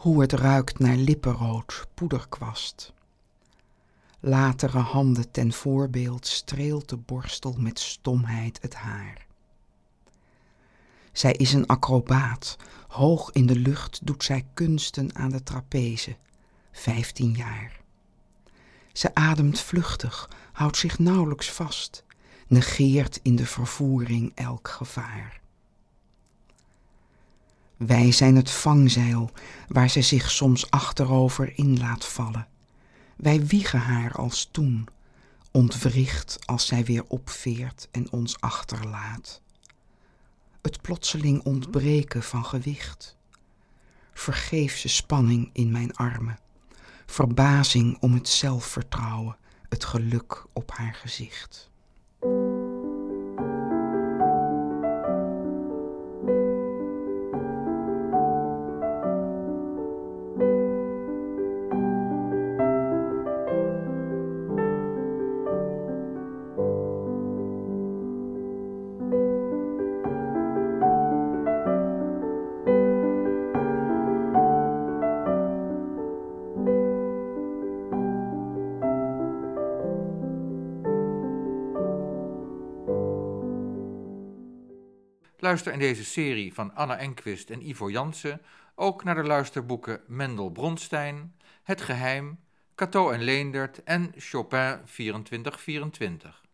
hoe het ruikt naar lippenrood poederkwast. Latere handen ten voorbeeld streelt de borstel met stomheid het haar. Zij is een acrobaat, hoog in de lucht doet zij kunsten aan de trapeze, 15 jaar. Ze ademt vluchtig, houdt zich nauwelijks vast, negeert in de vervoering elk gevaar. Wij zijn het vangzeil waar zij zich soms achterover in laat vallen. Wij wiegen haar als toen, ontwricht als zij weer opveert en ons achterlaat. Het plotseling ontbreken van gewicht. Vergeefse spanning in mijn armen. Verbazing om het zelfvertrouwen, het geluk op haar gezicht. Luister in deze serie van Anna Enquist en Ivo Jansen ook naar de luisterboeken Mendel Bronstein, Het Geheim, Cato en Leendert en Chopin 2424.